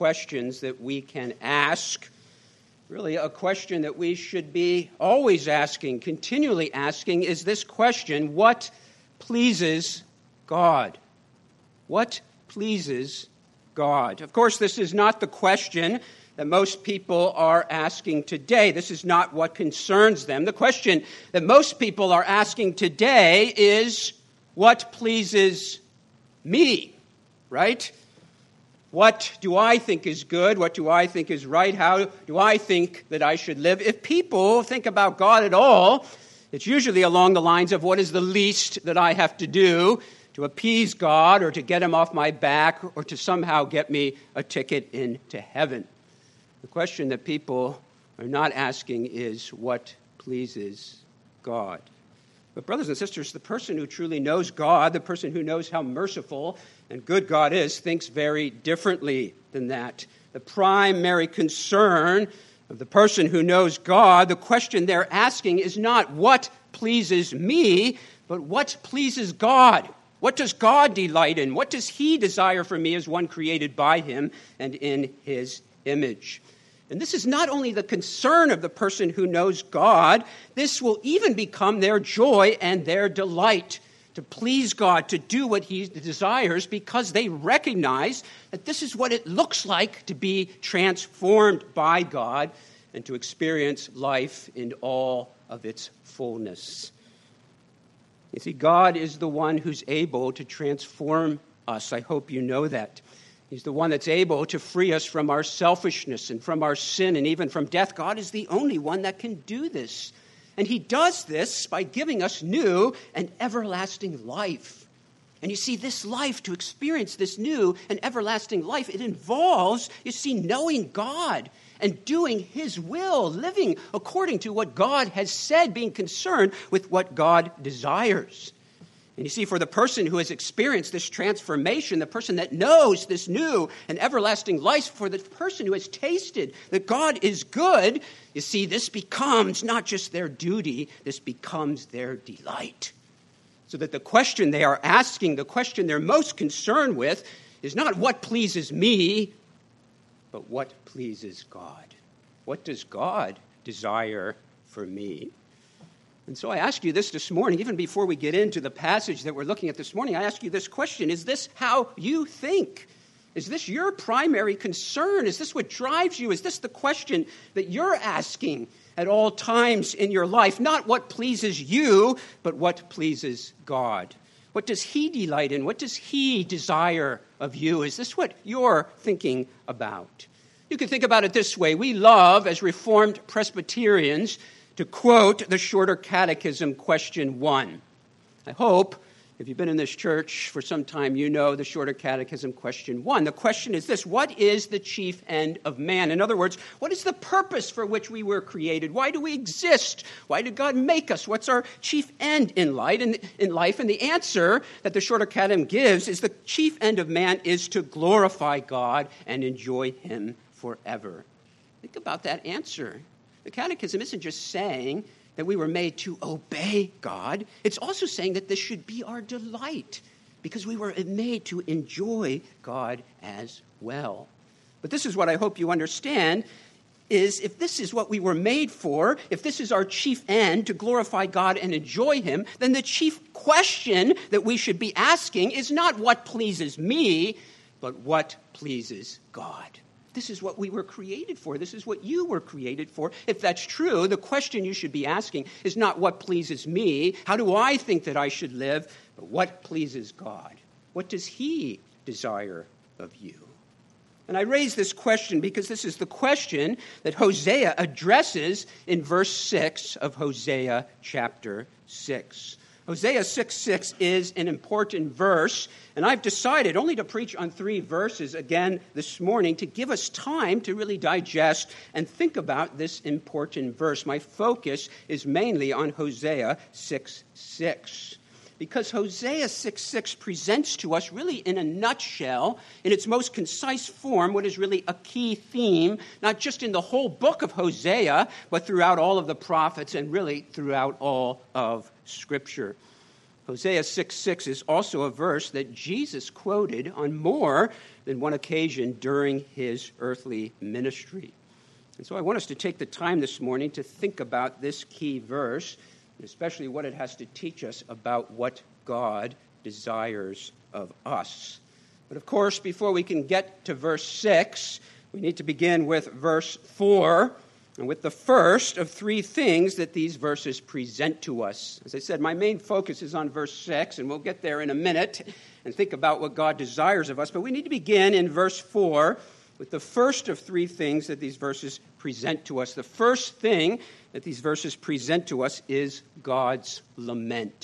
questions that we can ask. Really, a question that we should be always asking, continually asking, is this question: what pleases God? What pleases God? Of course, this is not the question that most people are asking today. This is not what concerns them. The question that most people are asking today is, what pleases me? Right? What do I think is good? What do I think is right? How do I think that I should live? If people think about God at all, it's usually along the lines of what is the least that I have to do to appease God or to get him off my back or to somehow get me a ticket into heaven. The question that people are not asking is, what pleases God? But brothers and sisters, the person who truly knows God, the person who knows how merciful and good God is, thinks very differently than that. The primary concern of the person who knows God, the question they're asking is not what pleases me, but what pleases God. What does God delight in? What does he desire for me as one created by him and in his image? And this is not only the concern of the person who knows God, this will even become their joy and their delight to please God, to do what he desires, because they recognize that this is what it looks like to be transformed by God and to experience life in all of its fullness. You see, God is the one who's able to transform us. I hope you know that. He's the one that's able to free us from our selfishness and from our sin and even from death. God is the only one that can do this. And he does this by giving us new and everlasting life. And you see, this life, to experience this new and everlasting life, it involves, you see, knowing God and doing his will, living according to what God has said, being concerned with what God desires. And you see, for the person who has experienced this transformation, the person that knows this new and everlasting life, for the person who has tasted that God is good, you see, this becomes not just their duty, this becomes their delight. So that the question they are asking, the question they're most concerned with, is not what pleases me, but what pleases God. What does God desire for me? And so I ask you this morning, even before we get into the passage that we're looking at this morning, I ask you this question: is this how you think? Is this your primary concern? Is this what drives you? Is this the question that you're asking at all times in your life? Not what pleases you, but what pleases God. What does he delight in? What does he desire of you? Is this what you're thinking about? You can think about it this way. We love, as Reformed Presbyterians, to quote the Shorter Catechism, question 1. I hope, if you've been in this church for some time, you know the Shorter Catechism, question 1. The question is this: what is the chief end of man? In other words, what is the purpose for which we were created? Why do we exist? Why did God make us? What's our chief end in life? And the answer that the Shorter Catechism gives is the chief end of man is to glorify God and enjoy him forever. Think about that answer. The Catechism isn't just saying that we were made to obey God. It's also saying that this should be our delight, because we were made to enjoy God as well. But this is what I hope you understand, is if this is what we were made for, if this is our chief end, to glorify God and enjoy him, then the chief question that we should be asking is not what pleases me, but what pleases God. This is what we were created for. This is what you were created for. If that's true, the question you should be asking is not what pleases me, how do I think that I should live, but what pleases God? What does he desire of you? And I raise this question because this is the question that Hosea addresses in verse 6 of Hosea chapter 6. Hosea 6:6 is an important verse, and I've decided only to preach on 3 verses again this morning to give us time to really digest and think about this important verse. My focus is mainly on Hosea 6:6. Because Hosea 6:6 presents to us really in a nutshell, in its most concise form, what is really a key theme, not just in the whole book of Hosea, but throughout all of the prophets and really throughout all of Scripture. Hosea 6:6 is also a verse that Jesus quoted on more than one occasion during his earthly ministry. And so I want us to take the time this morning to think about this key verse, especially what it has to teach us about what God desires of us. But of course, before we can get to verse 6, we need to begin with verse 4, and with the first of three things that these verses present to us. As I said, my main focus is on verse 6, and we'll get there in a minute and think about what God desires of us. But we need to begin in verse 4 with the first of three things that these verses present to us. The first thing that these verses present to us is God's lament.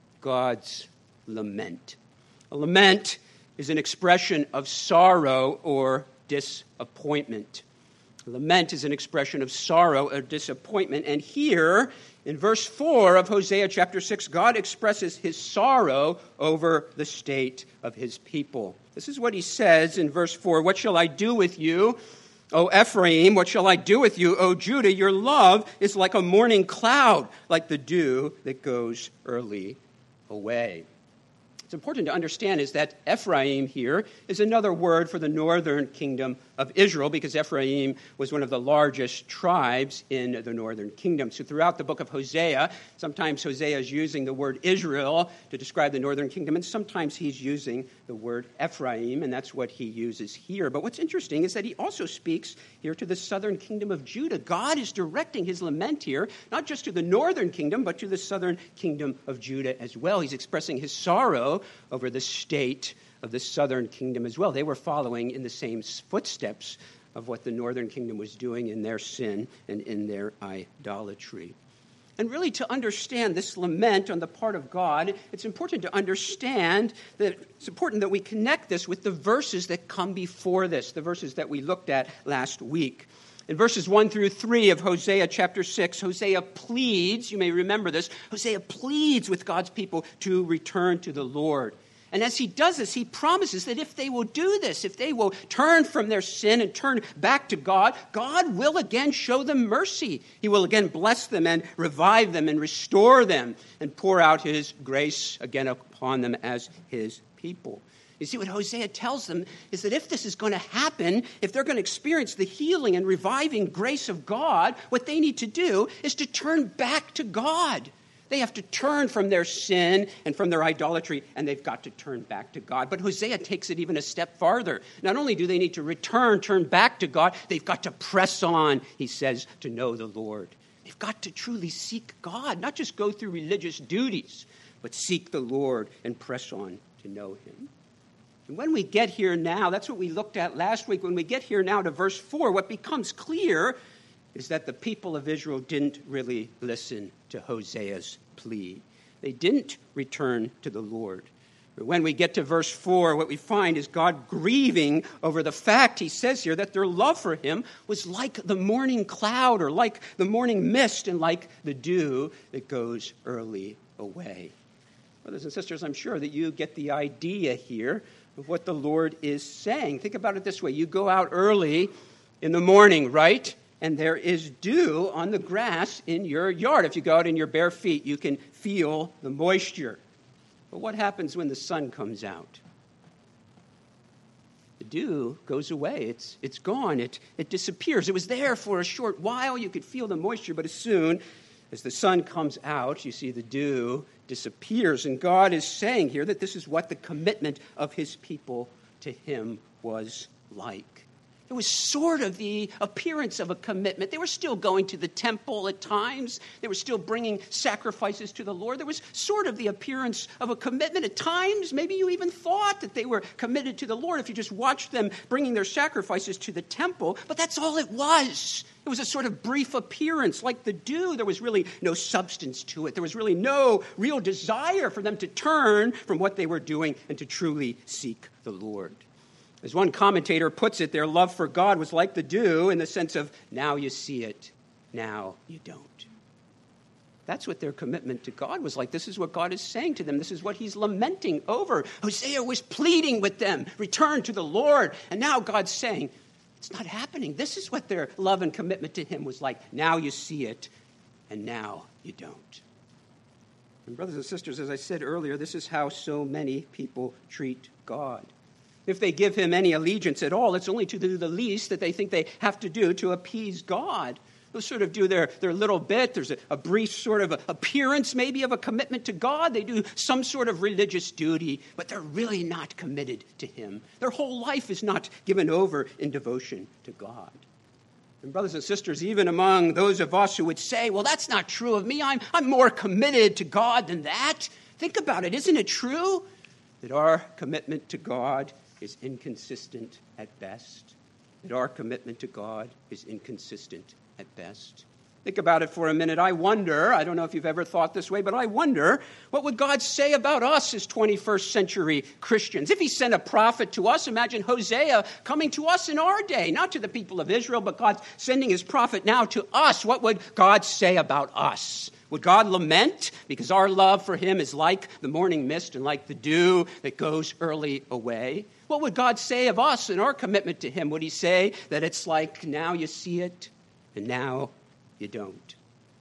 God's lament. A lament is an expression of sorrow or disappointment. Lament is an expression of sorrow or disappointment. And here, in verse 4 of Hosea chapter 6, God expresses his sorrow over the state of his people. This is what he says in verse 4, "What shall I do with you, O Ephraim? What shall I do with you, O Judah? Your love is like a morning cloud, like the dew that goes early away." It's important to understand is that Ephraim here is another word for the northern kingdom of Israel, because Ephraim was one of the largest tribes in the northern kingdom. So throughout the book of Hosea, sometimes Hosea is using the word Israel to describe the northern kingdom, and sometimes he's using the word Ephraim, and that's what he uses here. But what's interesting is that he also speaks here to the southern kingdom of Judah. God is directing his lament here, not just to the northern kingdom, but to the southern kingdom of Judah as well. He's expressing his sorrow over the state of the southern kingdom as well. They were following in the same footsteps of what the northern kingdom was doing in their sin and in their idolatry. And really, to understand this lament on the part of God, it's important to understand that it's important that we connect this with the verses that come before this, the verses that we looked at last week. In verses 1 through 3 of Hosea chapter 6, Hosea pleads, you may remember this, Hosea pleads with God's people to return to the Lord. And as he does this, he promises that if they will do this, if they will turn from their sin and turn back to God, God will again show them mercy. He will again bless them and revive them and restore them and pour out his grace again upon them as his people. You see, what Hosea tells them is that if this is going to happen, if they're going to experience the healing and reviving grace of God, what they need to do is to turn back to God. They have to turn from their sin and from their idolatry, and they've got to turn back to God. But Hosea takes it even a step farther. Not only do they need to turn back to God, they've got to press on, he says, to know the Lord. They've got to truly seek God, not just go through religious duties, but seek the Lord and press on to know him. And when we get here now, that's what we looked at last week, when we get here now to verse 4, what becomes clear is that the people of Israel didn't really listen to Hosea's plea. They didn't return to the Lord. But when we get to verse 4, what we find is God grieving over the fact, he says here, that their love for him was like the morning cloud or like the morning mist and like the dew that goes early away. Brothers and sisters, I'm sure that you get the idea here of what the Lord is saying. Think about it this way. You go out early in the morning, right? And there is dew on the grass in your yard. If you go out in your bare feet, you can feel the moisture. But what happens when the sun comes out? The dew goes away. It's gone. It disappears. It was there for a short while. You could feel the moisture, but as soon as the sun comes out, you see the dew disappears. And God is saying here that this is what the commitment of his people to him was like. It was sort of the appearance of a commitment. They were still going to the temple at times. They were still bringing sacrifices to the Lord. There was sort of the appearance of a commitment at times. Maybe you even thought that they were committed to the Lord if you just watched them bringing their sacrifices to the temple. But that's all it was. It was a sort of brief appearance. Like the dew, there was really no substance to it. There was really no real desire for them to turn from what they were doing and to truly seek the Lord. As one commentator puts it, their love for God was like the dew in the sense of, now you see it, now you don't. That's what their commitment to God was like. This is what God is saying to them. This is what he's lamenting over. Hosea was pleading with them, return to the Lord. And now God's saying, it's not happening. This is what their love and commitment to him was like. Now you see it, and now you don't. And brothers and sisters, as I said earlier, this is how so many people treat God. If they give him any allegiance at all, it's only to do the least that they think they have to do to appease God. They'll sort of do their little bit. There's a brief sort of appearance maybe of a commitment to God. They do some sort of religious duty, but they're really not committed to him. Their whole life is not given over in devotion to God. And brothers and sisters, even among those of us who would say, well, that's not true of me. I'm more committed to God than that. Think about it. Isn't it true that our commitment to God is inconsistent at best? That our commitment to God is inconsistent at best. Think about it for a minute. I don't know if you've ever thought this way, but I wonder, what would God say about us as 21st century Christians? If he sent a prophet to us, imagine Hosea coming to us in our day, not to the people of Israel, but God sending his prophet now to us. What would God say about us? Would God lament because our love for him is like the morning mist and like the dew that goes early away? What would God say of us and our commitment to him? Would he say that it's like now you see it and now you don't?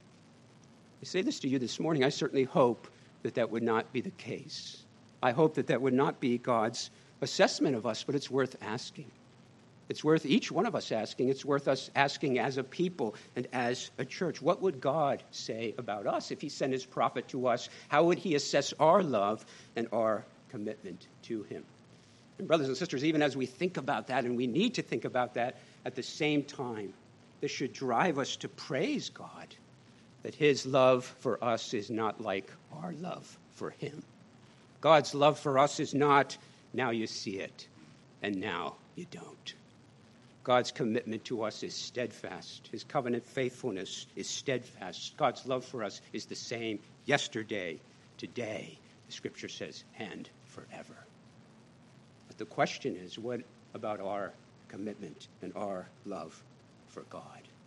I say this to you this morning. I certainly hope that that would not be the case. I hope that that would not be God's assessment of us, but it's worth asking. It's worth each one of us asking. It's worth us asking as a people and as a church. What would God say about us if he sent his prophet to us? How would he assess our love and our commitment to him? And brothers and sisters, even as we think about that, and we need to think about that at the same time, this should drive us to praise God, that his love for us is not like our love for him. God's love for us is not, now you see it, and now you don't. God's commitment to us is steadfast. His covenant faithfulness is steadfast. God's love for us is the same yesterday, today, the scripture says, and forever. But the question is, what about our commitment and our love for God?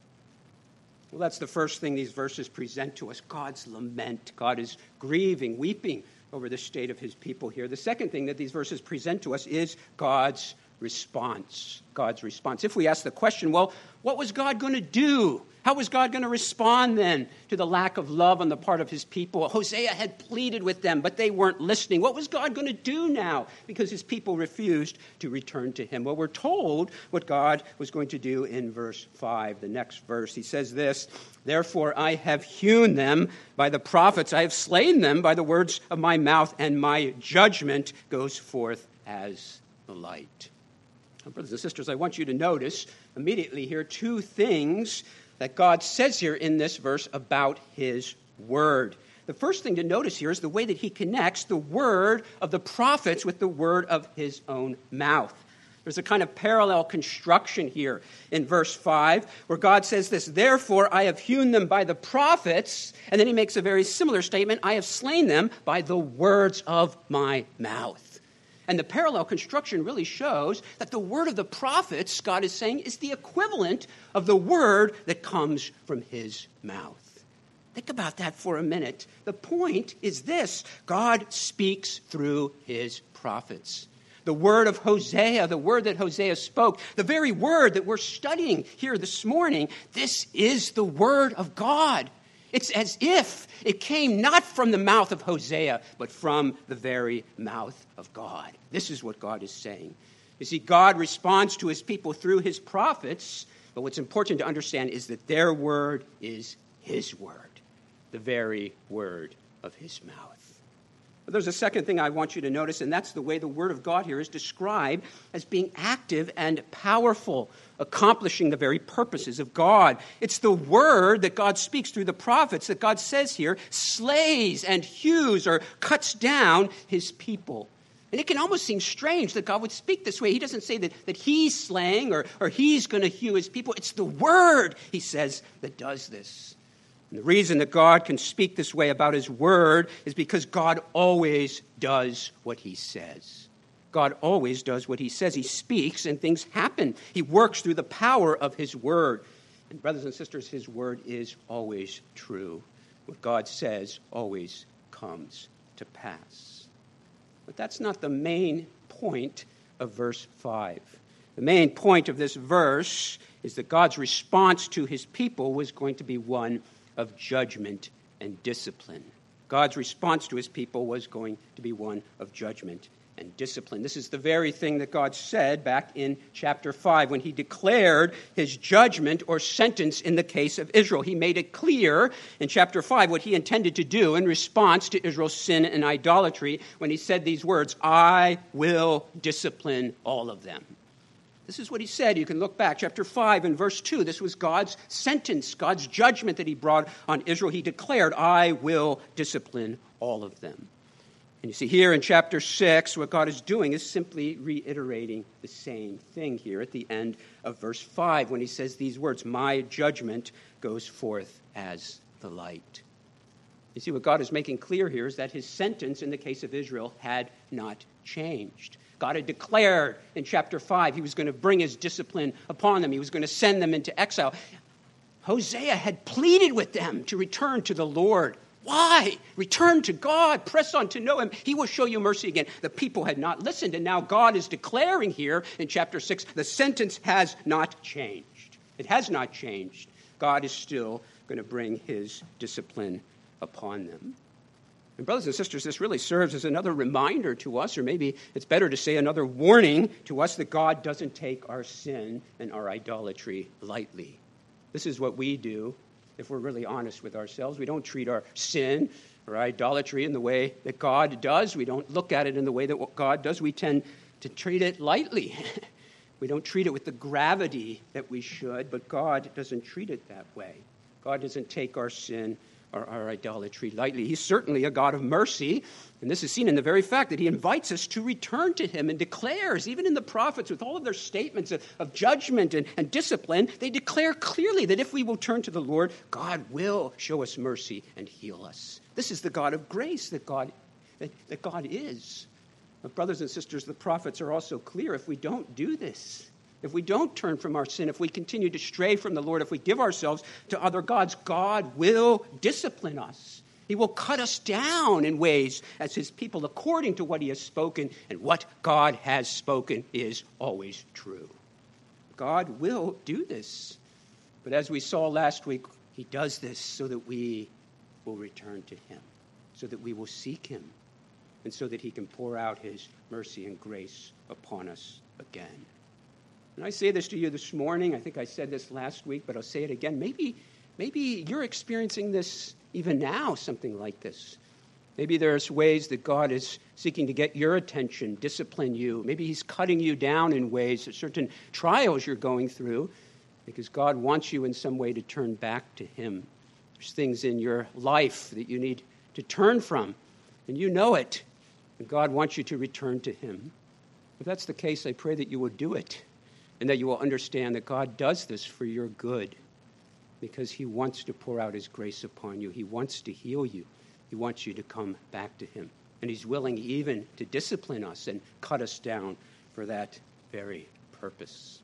Well, that's the first thing these verses present to us, God's lament. God is grieving, weeping over the state of his people here. The second thing that these verses present to us is God's response. God's response. If we ask the question, well, what was God going to do? How was God going to respond then to the lack of love on the part of his people? Hosea had pleaded with them, but they weren't listening. What was God going to do now? Because his people refused to return to him. Well, we're told what God was going to do in verse 5, the next verse. He says this, therefore I have hewn them by the prophets. I have slain them by the words of my mouth, and my judgment goes forth as the light. Now, brothers and sisters, I want you to notice immediately here two things that God says here in this verse about his word. The first thing to notice here is the way that he connects the word of the prophets with the word of his own mouth. There's a kind of parallel construction here in verse 5 where God says this, therefore I have hewn them by the prophets, and then he makes a very similar statement, I have slain them by the words of my mouth. And the parallel construction really shows that the word of the prophets, God is saying, is the equivalent of the word that comes from his mouth. Think about that for a minute. The point is this, God speaks through his prophets. The word of Hosea, the word that Hosea spoke, the very word that we're studying here this morning, this is the word of God. It's as if it came not from the mouth of Hosea, but from the very mouth of God. This is what God is saying. You see, God responds to his people through his prophets, but what's important to understand is that their word is his word, the very word of his mouth. But there's a second thing I want you to notice, and that's the way the word of God here is described as being active and powerful, accomplishing the very purposes of God. It's the word that God speaks through the prophets that God says here slays and hews or cuts down his people. And it can almost seem strange that God would speak this way. He doesn't say that he's slaying or he's going to hew his people. It's the word, he says, that does this. And the reason that God can speak this way about his word is because God always does what he says. God always does what he says. He speaks and things happen. He works through the power of his word. And brothers and sisters, his word is always true. What God says always comes to pass. But that's not the main point of verse 5. The main point of this verse is that God's response to his people was going to be one of judgment and discipline. God's response to his people was going to be one of judgment and discipline. This is the very thing that God said back in chapter 5 when he declared his judgment or sentence in the case of Israel. He made it clear in chapter 5 what he intended to do in response to Israel's sin and idolatry when he said these words, "I will discipline all of them." This is what he said. You can look back, chapter 5 and verse 2. This was God's sentence, God's judgment that he brought on Israel. He declared, "I will discipline all of them." And you see here in chapter 6, what God is doing is simply reiterating the same thing here at the end of verse 5 when he says these words, "My judgment goes forth as the light." You see, what God is making clear here is that his sentence in the case of Israel had not changed. God had declared in chapter 5 he was going to bring his discipline upon them. He was going to send them into exile. Hosea had pleaded with them to return to the Lord. Why? Return to God. Press on to know him. He will show you mercy again. The people had not listened, and now God is declaring here in chapter 6, the sentence has not changed. It has not changed. God is still going to bring his discipline upon them. And brothers and sisters, this really serves as another reminder to us, or maybe it's better to say another warning to us that God doesn't take our sin and our idolatry lightly. This is what we do. If we're really honest with ourselves, we don't treat our sin or idolatry in the way that God does. We don't look at it in the way that God does. We tend to treat it lightly. We don't treat it with the gravity that we should, but God doesn't treat it that way. God doesn't take our sin or our idolatry lightly. He's certainly a God of mercy, and this is seen in the very fact that he invites us to return to him and declares, even in the prophets, with all of their statements of judgment and discipline, they declare clearly that if we will turn to the Lord, God will show us mercy and heal us. This is the God of grace that God is. But brothers and sisters, the prophets are also clear. If we don't do this, if we don't turn from our sin, if we continue to stray from the Lord, if we give ourselves to other gods, God will discipline us. He will cut us down in ways as his people according to what he has spoken, and what God has spoken is always true. God will do this. But as we saw last week, he does this so that we will return to him, so that we will seek him, and so that he can pour out his mercy and grace upon us again. And I say this to you this morning. I think I said this last week, but I'll say it again. Maybe you're experiencing this even now, something like this. Maybe there's ways that God is seeking to get your attention, discipline you. Maybe he's cutting you down in ways, certain trials you're going through, because God wants you in some way to turn back to him. There's things in your life that you need to turn from, and you know it, and God wants you to return to him. If that's the case, I pray that you will do it, and that you will understand that God does this for your good, because he wants to pour out his grace upon you. He wants to heal you. He wants you to come back to him. And he's willing even to discipline us and cut us down for that very purpose.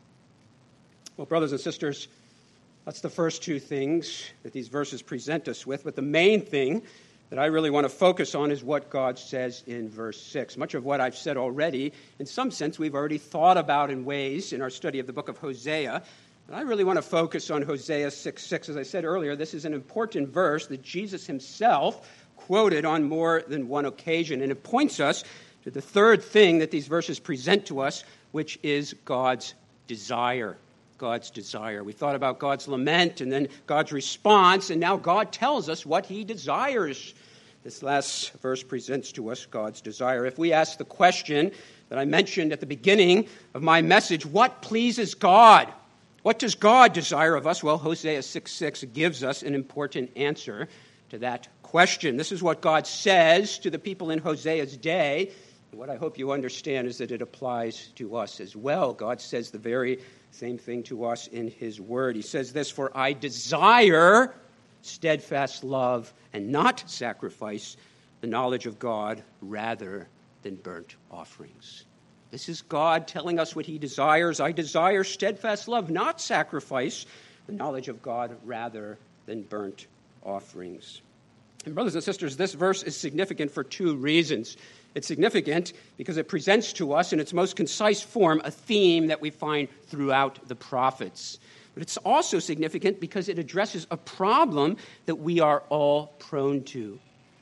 Well, brothers and sisters, that's the first two things that these verses present us with. But the main thing that I really want to focus on is what God says in verse 6. Much of what I've said already, in some sense, we've already thought about in ways in our study of the book of Hosea. And I really want to focus on Hosea 6:6. As I said earlier, this is an important verse that Jesus himself quoted on more than one occasion. And it points us to the third thing that these verses present to us, which is God's desire. God's desire. We thought about God's lament and then God's response, and now God tells us what he desires. This last verse presents to us God's desire. If we ask the question that I mentioned at the beginning of my message, what pleases God? What does God desire of us? Well, Hosea 6:6 gives us an important answer to that question. This is what God says to the people in Hosea's day. And what I hope you understand is that it applies to us as well. God says the very same thing to us in his word. He says this, "For I desire steadfast love and not sacrifice, the knowledge of God rather than burnt offerings." This is God telling us what he desires. I desire steadfast love, not sacrifice, the knowledge of God rather than burnt offerings. And brothers and sisters, this verse is significant for two reasons. It's significant because it presents to us in its most concise form a theme that we find throughout the prophets. But it's also significant because it addresses a problem that we are all prone to.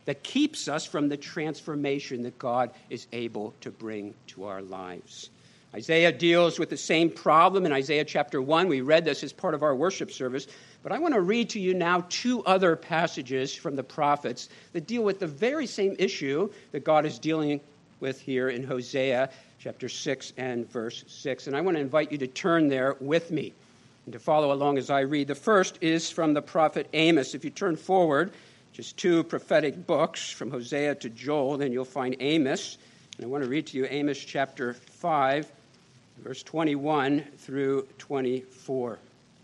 that keeps us from the transformation that God is able to bring to our lives. Isaiah deals with the same problem in Isaiah chapter 1. We read this as part of our worship service. But I want to read to you now two other passages from the prophets that deal with the very same issue that God is dealing with here in Hosea chapter 6 and verse 6. And I want to invite you to turn there with me and to follow along as I read. The first is from the prophet Amos. If you turn forward just two prophetic books from Hosea to Joel, then you'll find Amos. And I want to read to you Amos chapter 5, verse 21 through 24.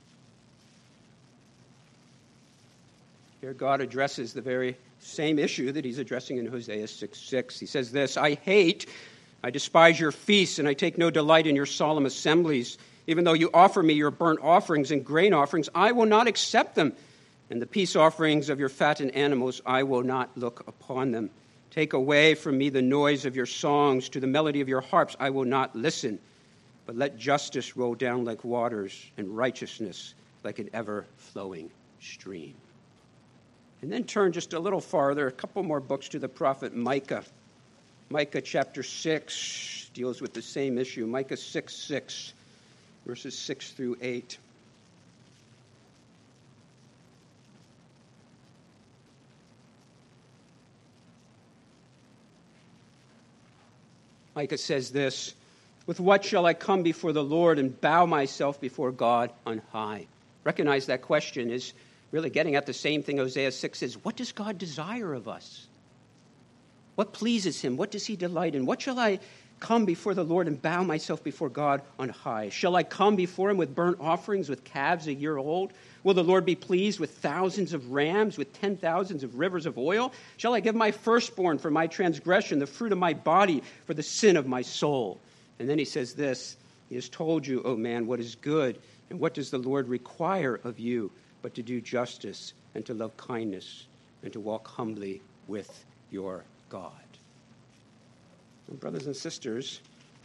Here God addresses the very same issue that he's addressing in Hosea 6:6. He says this, I despise your feasts, and I take no delight in your solemn assemblies. Even though you offer me your burnt offerings and grain offerings, I will not accept them. And the peace offerings of your fattened animals, I will not look upon them. Take away from me the noise of your songs. To the melody of your harps, I will not listen. But let justice roll down like waters and righteousness like an ever-flowing stream. And then turn just a little farther, a couple more books to the prophet Micah. Micah chapter 6 deals with the same issue. Micah 6:6, verses 6 through 8. Micah says this, with what shall I come before the Lord and bow myself before God on high? Recognize that question is really getting at the same thing Hosea 6 says. What does God desire of us? What pleases him? What does he delight in? What shall I come before the Lord and bow myself before God on high? Shall I come before him with burnt offerings, with calves a year old? Will the Lord be pleased with thousands of rams, with 10,000s of rivers of oil? Shall I give my firstborn for my transgression, the fruit of my body for the sin of my soul? And then he says this, he has told you, O man, what is good, and what does the Lord require of you but to do justice and to love kindness and to walk humbly with your God. And brothers and sisters,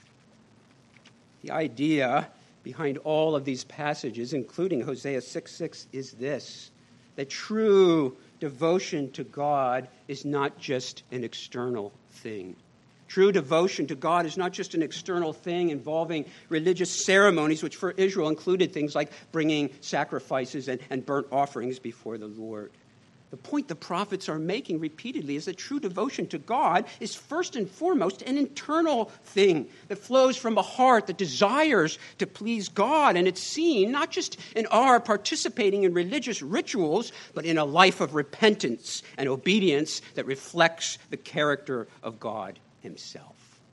the idea behind all of these passages, including Hosea 6:6, is this, that true devotion to God is not just an external thing. True devotion to God is not just an external thing involving religious ceremonies, which for Israel included things like bringing sacrifices and burnt offerings before the Lord. The point the prophets are making repeatedly is that true devotion to God is first and foremost an internal thing that flows from a heart that desires to please God. And it's seen not just in our participating in religious rituals, but in a life of repentance and obedience that reflects the character of God himself.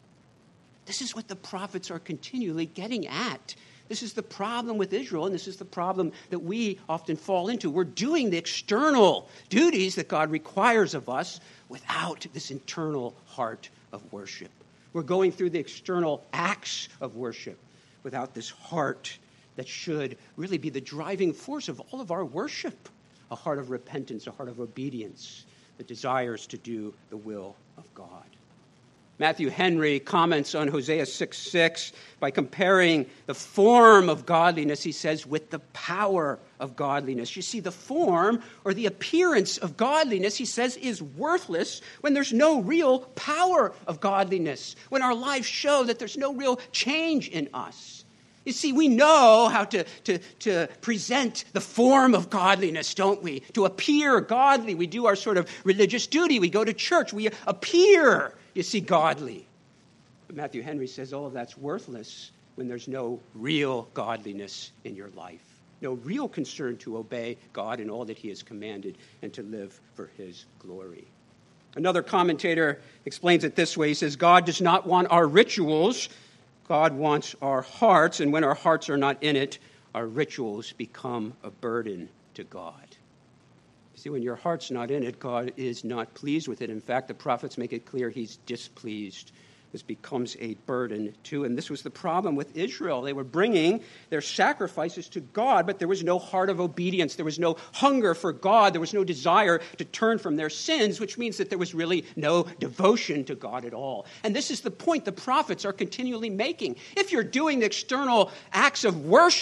This is what the prophets are continually getting at. This is the problem with Israel, and this is the problem that we often fall into. We're doing the external duties that God requires of us without this internal heart of worship. We're going through the external acts of worship without this heart that should really be the driving force of all of our worship, a heart of repentance, a heart of obedience that desires to do the will of God. Matthew Henry comments on Hosea 6:6 by comparing the form of godliness, he says, with the power of godliness. You see, the form or the appearance of godliness, he says, is worthless when there's no real power of godliness, when our lives show that there's no real change in us. You see, we know how to present the form of godliness, don't we? To appear godly. We do our sort of religious duty. We go to church. We appear, you see, godly. But Matthew Henry says all of that's worthless when there's no real godliness in your life. No real concern to obey God in all that he has commanded and to live for his glory. Another commentator explains it this way. He says, God does not want our rituals. God wants our hearts, and when our hearts are not in it, our rituals become a burden to God. You see, when your heart's not in it, God is not pleased with it. In fact, the prophets make it clear he's displeased. This becomes a burden too. And this was the problem with Israel. They were bringing their sacrifices to God, but there was no heart of obedience. There was no hunger for God. There was no desire to turn from their sins, which means that there was really no devotion to God at all. And this is the point the prophets are continually making. If you're doing the external acts of worship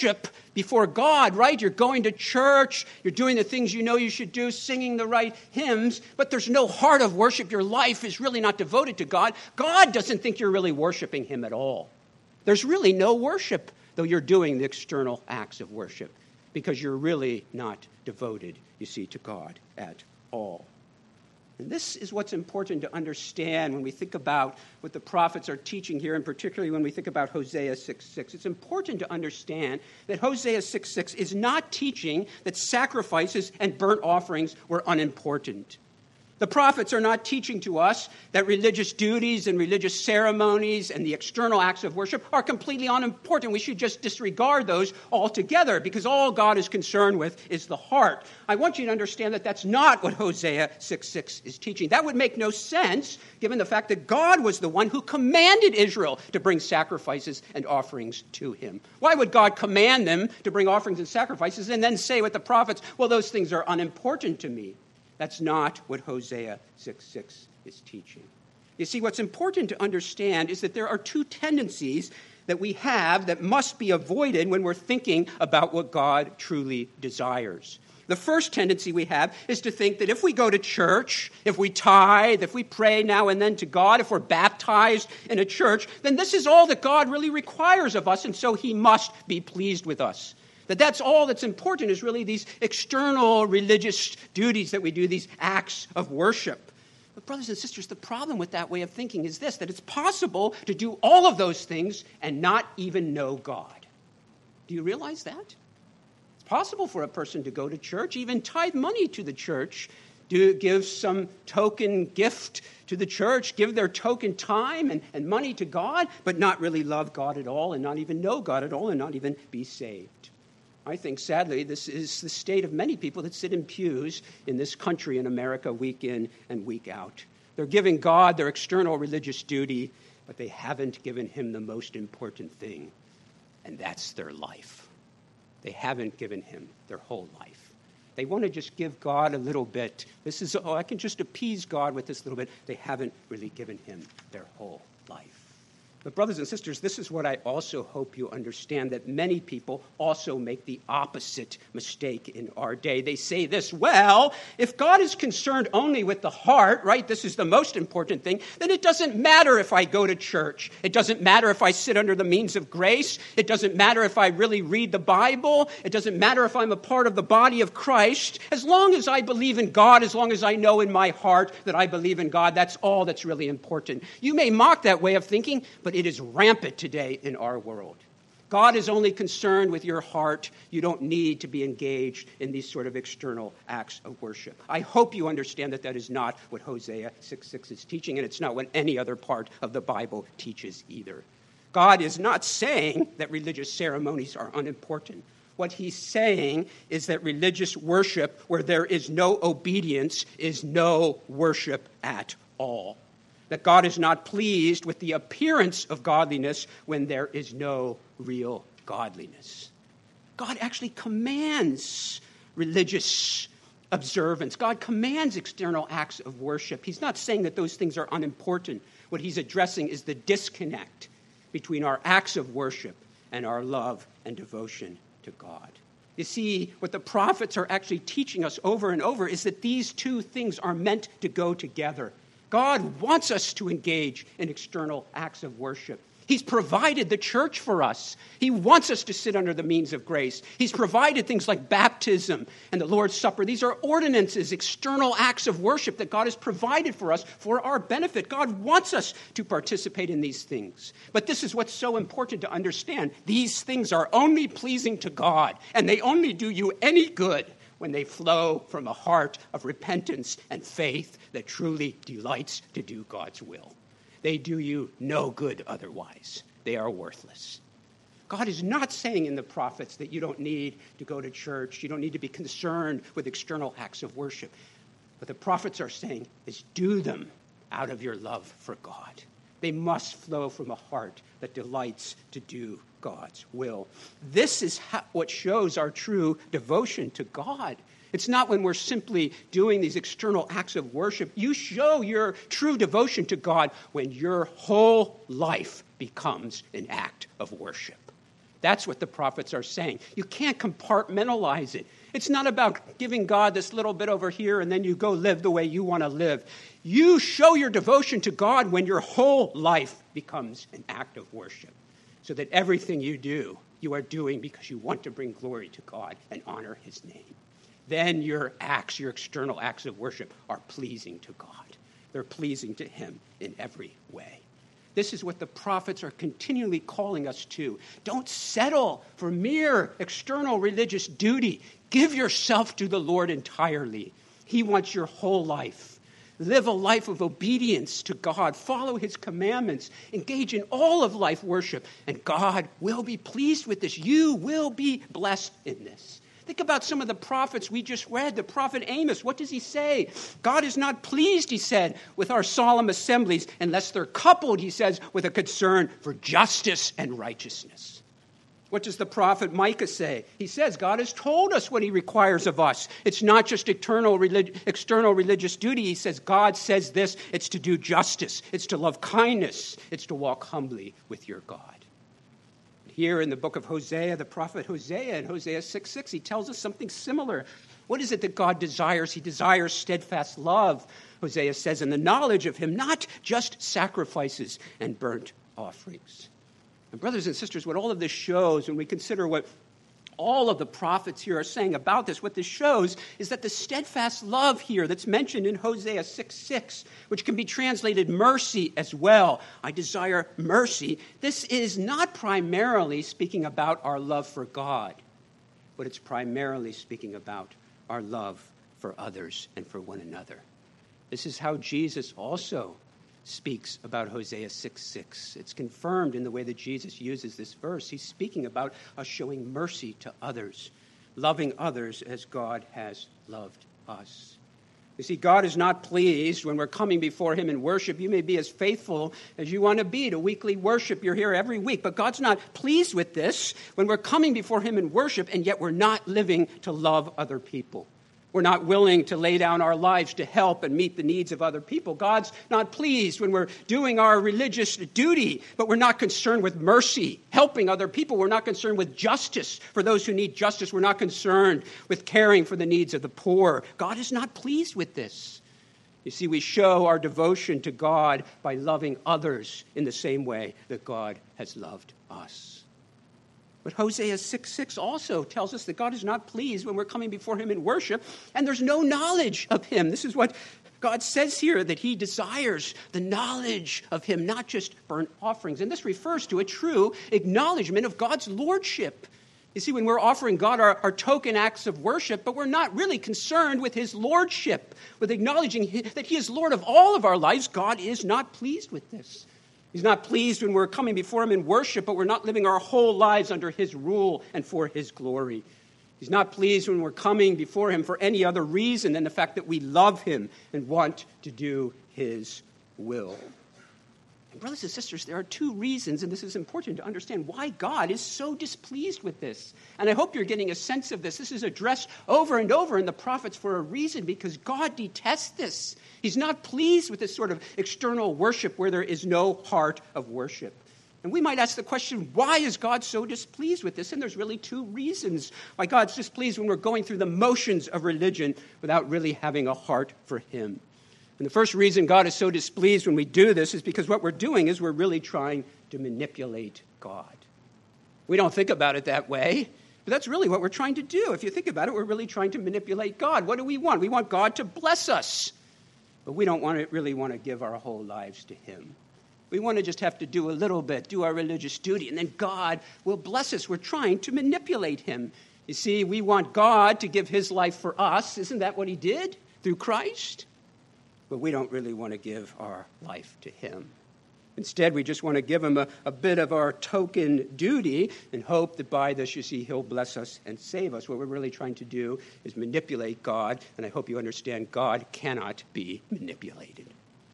before God, right? You're going to church, you're doing the things you know you should do, singing the right hymns, but there's no heart of worship. Your life is really not devoted to God. God doesn't think you're really worshiping him at all. There's really no worship, though you're doing the external acts of worship, because you're really not devoted, you see, to God at all. And this is what's important to understand when we think about what the prophets are teaching here, and particularly when we think about Hosea 6:6. It's important to understand that Hosea 6:6 is not teaching that sacrifices and burnt offerings were unimportant. The prophets are not teaching to us that religious duties and religious ceremonies and the external acts of worship are completely unimportant. We should just disregard those altogether because all God is concerned with is the heart. I want you to understand that that's not what Hosea 6:6 is teaching. That would make no sense given the fact that God was the one who commanded Israel to bring sacrifices and offerings to him. Why would God command them to bring offerings and sacrifices and then say with the prophets, well, those things are unimportant to me? That's not what Hosea 6:6 is teaching. You see, what's important to understand is that there are two tendencies that we have that must be avoided when we're thinking about what God truly desires. The first tendency we have is to think that if we go to church, if we tithe, if we pray now and then to God, if we're baptized in a church, then this is all that God really requires of us, and so he must be pleased with us. That's all that's important is really these external religious duties that we do, these acts of worship. But brothers and sisters, the problem with that way of thinking is this, that it's possible to do all of those things and not even know God. Do you realize that? It's possible for a person to go to church, even tithe money to the church, give some token gift to the church, give their token time and money to God, but not really love God at all and not even know God at all and not even be saved. I think, sadly, this is the state of many people that sit in pews in this country in America week in and week out. They're giving God their external religious duty, but they haven't given him the most important thing, and that's their life. They haven't given him their whole life. They want to just give God a little bit. I can just appease God with this little bit. They haven't really given him their whole life. But brothers and sisters, this is what I also hope you understand, that many people also make the opposite mistake in our day. They say this, well, if God is concerned only with the heart, right, this is the most important thing, then it doesn't matter if I go to church. It doesn't matter if I sit under the means of grace. It doesn't matter if I really read the Bible. It doesn't matter if I'm a part of the body of Christ. As long as I believe in God, as long as I know in my heart that I believe in God, that's all that's really important. You may mock that way of thinking, but it is rampant today in our world. God is only concerned with your heart. You don't need to be engaged in these sort of external acts of worship. I hope you understand that that is not what Hosea 6:6 is teaching, and it's not what any other part of the Bible teaches either. God is not saying that religious ceremonies are unimportant. What he's saying is that religious worship where there is no obedience is no worship at all. That God is not pleased with the appearance of godliness when there is no real godliness. God actually commands religious observance. God commands external acts of worship. He's not saying that those things are unimportant. What he's addressing is the disconnect between our acts of worship and our love and devotion to God. You see, what the prophets are actually teaching us over and over is that these two things are meant to go together. God wants us to engage in external acts of worship. He's provided the church for us. He wants us to sit under the means of grace. He's provided things like baptism and the Lord's Supper. These are ordinances, external acts of worship that God has provided for us for our benefit. God wants us to participate in these things. But this is what's so important to understand. These things are only pleasing to God, and they only do you any good when they flow from a heart of repentance and faith that truly delights to do God's will. They do you no good otherwise. They are worthless. God is not saying in the prophets that you don't need to go to church, you don't need to be concerned with external acts of worship. What the prophets are saying is do them out of your love for God. They must flow from a heart that delights to do God's will. This is what shows our true devotion to God. It's not when we're simply doing these external acts of worship. You show your true devotion to God when your whole life becomes an act of worship. That's what the prophets are saying. You can't compartmentalize it. It's not about giving God this little bit over here and then you go live the way you want to live. You show your devotion to God when your whole life becomes an act of worship, so that everything you do, you are doing because you want to bring glory to God and honor his name. Then your acts, your external acts of worship, are pleasing to God. They're pleasing to him in every way. This is what the prophets are continually calling us to. Don't settle for mere external religious duty. Give yourself to the Lord entirely. He wants your whole life. Live a life of obedience to God. Follow his commandments. Engage in all of life worship. And God will be pleased with this. You will be blessed in this. Think about some of the prophets we just read. The prophet Amos, what does he say? God is not pleased, he said, with our solemn assemblies unless they're coupled, he says, with a concern for justice and righteousness. What does the prophet Micah say? He says, God has told us what he requires of us. It's not just external religious duty. He says, God says this, it's to do justice. It's to love kindness. It's to walk humbly with your God. Here in the book of Hosea, the prophet Hosea, in Hosea 6:6, he tells us something similar. What is it that God desires? He desires steadfast love, Hosea says, and the knowledge of him, not just sacrifices and burnt offerings. And brothers and sisters, what all of this shows, when we consider what all of the prophets here are saying about this, what this shows is that the steadfast love here that's mentioned in Hosea 6:6, which can be translated mercy as well. I desire mercy. This is not primarily speaking about our love for God, but it's primarily speaking about our love for others and for one another. This is how Jesus also speaks about Hosea 6:6. It's confirmed in the way that Jesus uses this verse. He's speaking about us showing mercy to others, loving others as God has loved us. You see, God is not pleased when we're coming before him in worship. You may be as faithful as you want to be to weekly worship. You're here every week, but God's not pleased with this when we're coming before him in worship and yet we're not living to love other people. We're not willing to lay down our lives to help and meet the needs of other people. God's not pleased when we're doing our religious duty, but we're not concerned with mercy, helping other people. We're not concerned with justice for those who need justice. We're not concerned with caring for the needs of the poor. God is not pleased with this. You see, we show our devotion to God by loving others in the same way that God has loved us. But Hosea 6:6 also tells us that God is not pleased when we're coming before him in worship and there's no knowledge of him. This is what God says here, that he desires the knowledge of him, not just burnt offerings. And this refers to a true acknowledgement of God's lordship. You see, when we're offering God our token acts of worship, but we're not really concerned with his lordship, with acknowledging that he is Lord of all of our lives, God is not pleased with this. He's not pleased when we're coming before him in worship, but we're not living our whole lives under his rule and for his glory. He's not pleased when we're coming before him for any other reason than the fact that we love him and want to do his will. And brothers and sisters, there are two reasons, and this is important to understand, why God is so displeased with this. And I hope you're getting a sense of this. This is addressed over and over in the prophets for a reason, because God detests this. He's not pleased with this sort of external worship where there is no heart of worship. And we might ask the question, why is God so displeased with this? And there's really two reasons why God's displeased when we're going through the motions of religion without really having a heart for him. And the first reason God is so displeased when we do this is because what we're doing is we're really trying to manipulate God. We don't think about it that way, but that's really what we're trying to do. If you think about it, we're really trying to manipulate God. What do we want? We want God to bless us, but we don't really want to give our whole lives to him. We want to just have to do a little bit, do our religious duty, and then God will bless us. We're trying to manipulate him. You see, we want God to give his life for us. Isn't that what he did through Christ? But we don't really want to give our life to him. Instead, we just want to give him a bit of our token duty and hope that by this, you see, he'll bless us and save us. What we're really trying to do is manipulate God, and I hope you understand God cannot be manipulated.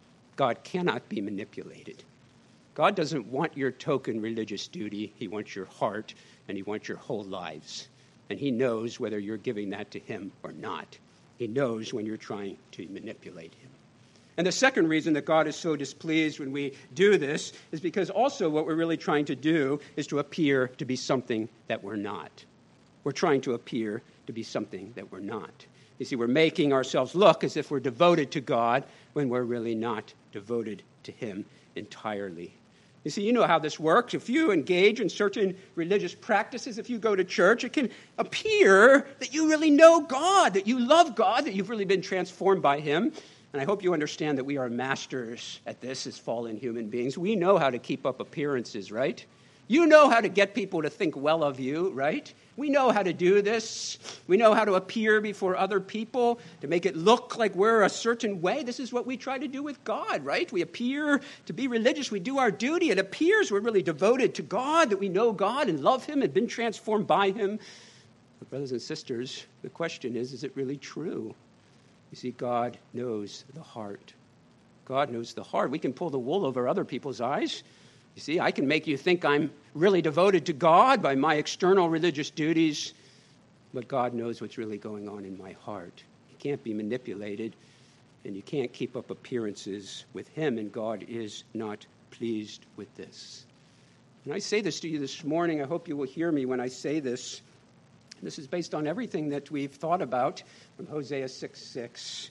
God cannot be manipulated. God doesn't want your token religious duty. He wants your heart, and he wants your whole lives. And he knows whether you're giving that to him or not. He knows when you're trying to manipulate him. And the second reason that God is so displeased when we do this is because also what we're really trying to do is to appear to be something that we're not. We're trying to appear to be something that we're not. You see, we're making ourselves look as if we're devoted to God when we're really not devoted to him entirely. You see, you know how this works. If you engage in certain religious practices, if you go to church, it can appear that you really know God, that you love God, that you've really been transformed by him. And I hope you understand that we are masters at this as fallen human beings. We know how to keep up appearances, right? You know how to get people to think well of you, right? We know how to do this. We know how to appear before other people, to make it look like we're a certain way. This is what we try to do with God, right? We appear to be religious. We do our duty. It appears we're really devoted to God, that we know God and love him and been transformed by him. But brothers and sisters, the question is it really true? You see, God knows the heart. God knows the heart. We can pull the wool over other people's eyes. You see, I can make you think I'm really devoted to God by my external religious duties, but God knows what's really going on in my heart. You can't be manipulated, and you can't keep up appearances with him, and God is not pleased with this. And I say this to you this morning. I hope you will hear me when I say this. This is based on everything that we've thought about from Hosea 6:6,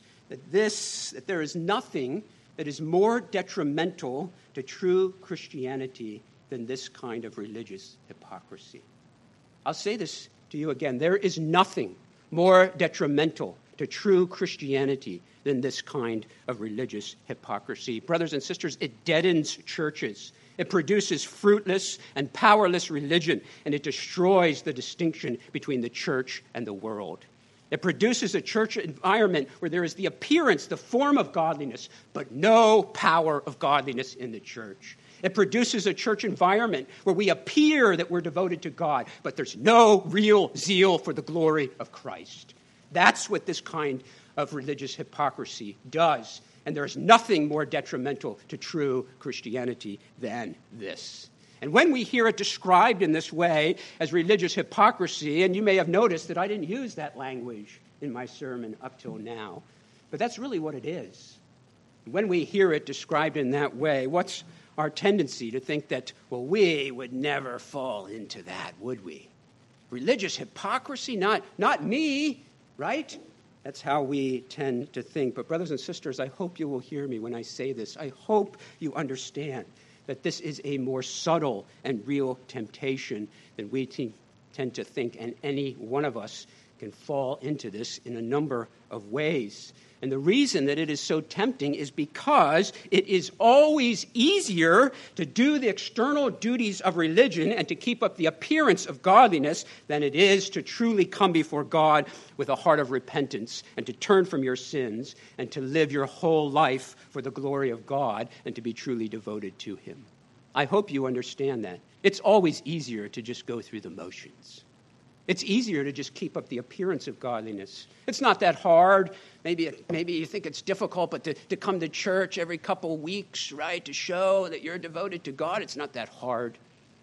that there is nothing that is more detrimental to true Christianity than this kind of religious hypocrisy. I'll say this to you again. There is nothing more detrimental to true Christianity than this kind of religious hypocrisy. Brothers and sisters, it deadens churches. It produces fruitless and powerless religion, and it destroys the distinction between the church and the world. It produces a church environment where there is the appearance, the form of godliness, but no power of godliness in the church. It produces a church environment where we appear that we're devoted to God, but there's no real zeal for the glory of Christ. That's what this kind of religious hypocrisy does. And there's nothing more detrimental to true Christianity than this. And when we hear it described in this way as religious hypocrisy, and you may have noticed that I didn't use that language in my sermon up till now, but that's really what it is. When we hear it described in that way, what's our tendency to think that, well, we would never fall into that, would we? Religious hypocrisy? Not me, right? That's how we tend to think. But brothers and sisters, I hope you will hear me when I say this. I hope you understand that this is a more subtle and real temptation than we tend to think, and any one of us can fall into this in a number of ways. And the reason that it is so tempting is because it is always easier to do the external duties of religion and to keep up the appearance of godliness than it is to truly come before God with a heart of repentance and to turn from your sins and to live your whole life for the glory of God and to be truly devoted to him. I hope you understand that. It's always easier to just go through the motions. It's easier to just keep up the appearance of godliness. It's not that hard. Maybe you think it's difficult, but to come to church every couple weeks, right, to show that you're devoted to God, it's not that hard.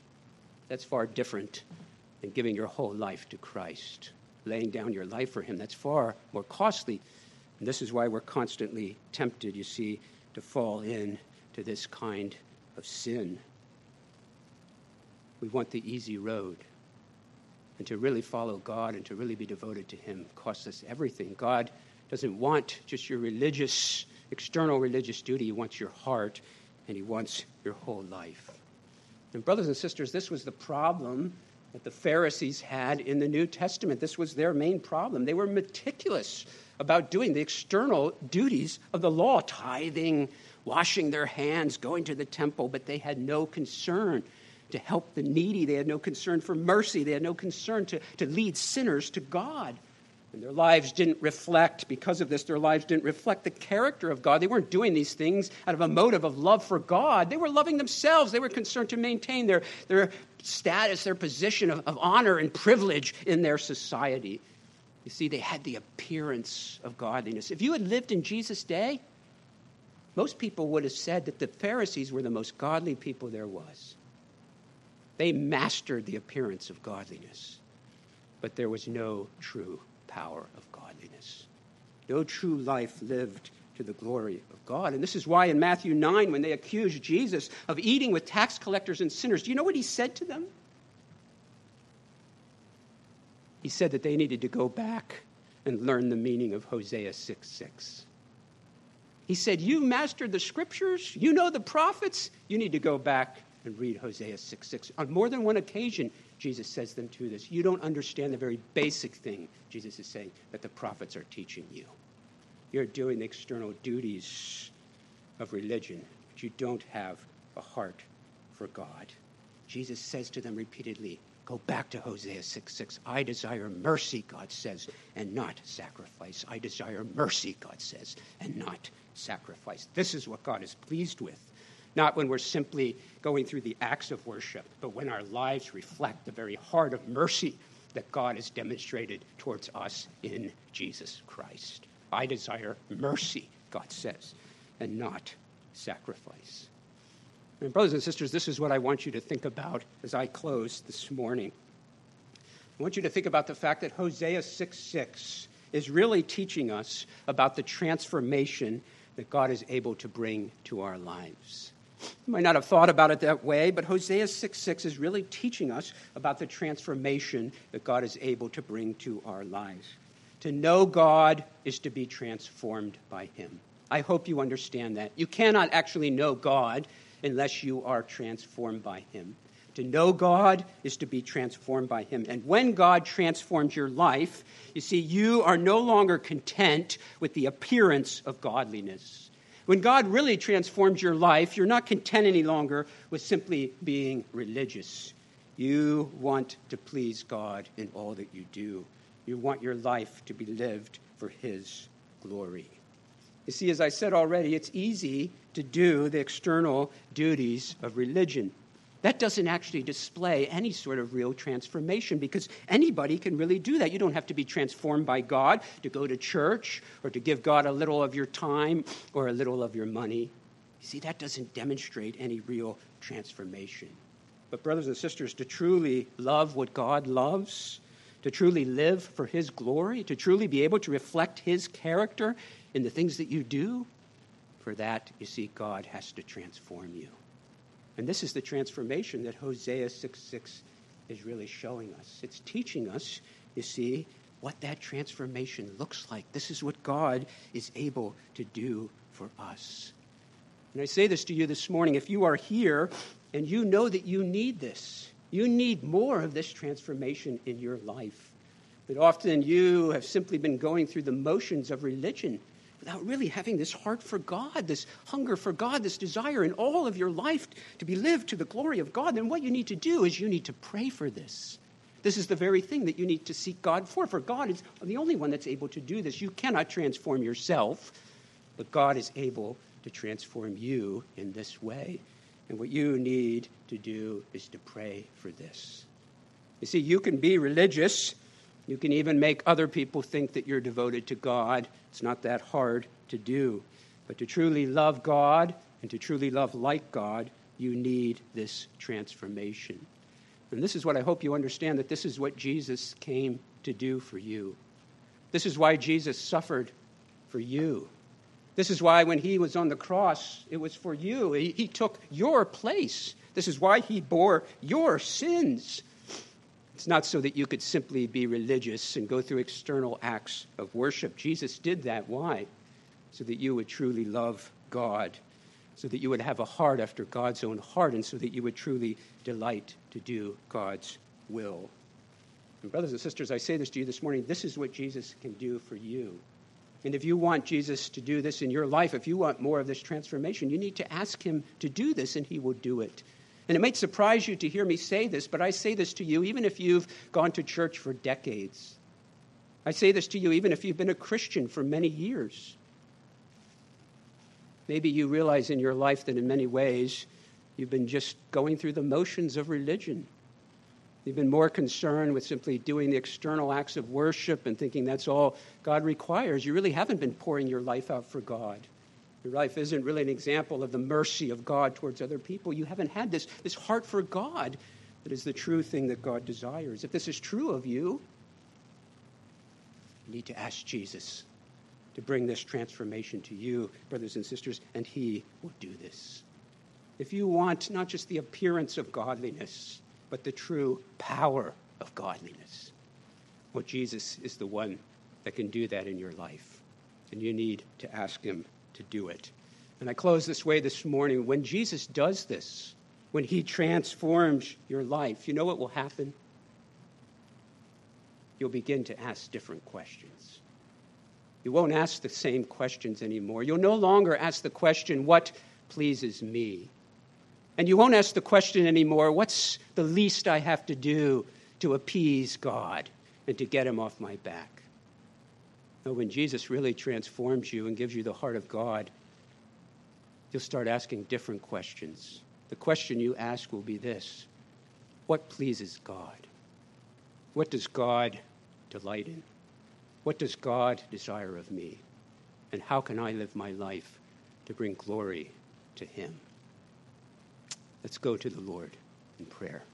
That's far different than giving your whole life to Christ, laying down your life for him. That's far more costly. And this is why we're constantly tempted, you see, to fall into this kind of sin. We want the easy road. And to really follow God and to really be devoted to him costs us everything. God doesn't want just your external religious duty. He wants your heart, and he wants your whole life. And brothers and sisters, this was the problem that the Pharisees had in the New Testament. This was their main problem. They were meticulous about doing the external duties of the law, tithing, washing their hands, going to the temple, but they had no concern to help the needy. They had no concern for mercy. They had no concern to lead sinners to God. And their lives didn't reflect, because of this, their lives didn't reflect the character of God. They weren't doing these things out of a motive of love for God. They were loving themselves. They were concerned to maintain their status, their position of honor and privilege in their society. You see, they had the appearance of godliness. If you had lived in Jesus' day, most people would have said that the Pharisees were the most godly people there was. They mastered the appearance of godliness, but there was no true power of godliness. No true life lived to the glory of God. And this is why in Matthew 9, when they accused Jesus of eating with tax collectors and sinners, do you know what he said to them? He said that they needed to go back and learn the meaning of Hosea 6:6. He said, you mastered the scriptures, you know the prophets, you need to go back and read Hosea 6:6. On more than one occasion, Jesus says them to this. You don't understand the very basic thing, Jesus is saying, that the prophets are teaching you. You're doing the external duties of religion, but you don't have a heart for God. Jesus says to them repeatedly, go back to Hosea 6:6. I desire mercy, God says, and not sacrifice. I desire mercy, God says, and not sacrifice. This is what God is pleased with. Not when we're simply going through the acts of worship, but when our lives reflect the very heart of mercy that God has demonstrated towards us in Jesus Christ. I desire mercy, God says, and not sacrifice. And brothers and sisters, this is what I want you to think about as I close this morning. I want you to think about the fact that Hosea 6:6 is really teaching us about the transformation that God is able to bring to our lives. You might not have thought about it that way, but Hosea 6:6 is really teaching us about the transformation that God is able to bring to our lives. To know God is to be transformed by him. I hope you understand that. You cannot actually know God unless you are transformed by him. To know God is to be transformed by him. And when God transforms your life, you see, you are no longer content with the appearance of godliness. When God really transforms your life, you're not content any longer with simply being religious. You want to please God in all that you do. You want your life to be lived for his glory. You see, as I said already, it's easy to do the external duties of religion. That doesn't actually display any sort of real transformation because anybody can really do that. You don't have to be transformed by God to go to church or to give God a little of your time or a little of your money. You see, that doesn't demonstrate any real transformation. But brothers and sisters, to truly love what God loves, to truly live for his glory, to truly be able to reflect his character in the things that you do, for that, you see, God has to transform you. And this is the transformation that Hosea 6:6 is really showing us. It's teaching us, you see, what that transformation looks like. This is what God is able to do for us. And I say this to you this morning, if you are here and you know that you need this, you need more of this transformation in your life. That often you have simply been going through the motions of religion without really having this heart for God, this hunger for God, this desire in all of your life to be lived to the glory of God, then what you need to do is you need to pray for this. This is the very thing that you need to seek God for God is the only one that's able to do this. You cannot transform yourself, but God is able to transform you in this way. And what you need to do is to pray for this. You see, you can be religious. You can even make other people think that you're devoted to God. It's not that hard to do. But to truly love God and to truly love like God, you need this transformation. And this is what I hope you understand, that this is what Jesus came to do for you. This is why Jesus suffered for you. This is why when he was on the cross, it was for you. He took your place. This is why he bore your sins. It's not so that you could simply be religious and go through external acts of worship. Jesus did that. Why? So that you would truly love God, so that you would have a heart after God's own heart, and so that you would truly delight to do God's will. And brothers and sisters, I say this to you this morning, this is what Jesus can do for you. And if you want Jesus to do this in your life, if you want more of this transformation, you need to ask him to do this, and he will do it. And it might surprise you to hear me say this, but I say this to you even if you've gone to church for decades. I say this to you even if you've been a Christian for many years. Maybe you realize in your life that in many ways you've been just going through the motions of religion. You've been more concerned with simply doing the external acts of worship and thinking that's all God requires. You really haven't been pouring your life out for God. Your life isn't really an example of the mercy of God towards other people. You haven't had this heart for God that is the true thing that God desires. If this is true of you, you need to ask Jesus to bring this transformation to you, brothers and sisters, and he will do this. If you want not just the appearance of godliness, but the true power of godliness, well, Jesus is the one that can do that in your life, and you need to ask him to do it. And I close this way this morning. When Jesus does this, when he transforms your life, you know what will happen? You'll begin to ask different questions. You won't ask the same questions anymore. You'll no longer ask the question, what pleases me? And you won't ask the question anymore, what's the least I have to do to appease God and to get him off my back? No, when Jesus really transforms you and gives you the heart of God, you'll start asking different questions. The question you ask will be this: what pleases God? What does God delight in? What does God desire of me? And how can I live my life to bring glory to him? Let's go to the Lord in prayer.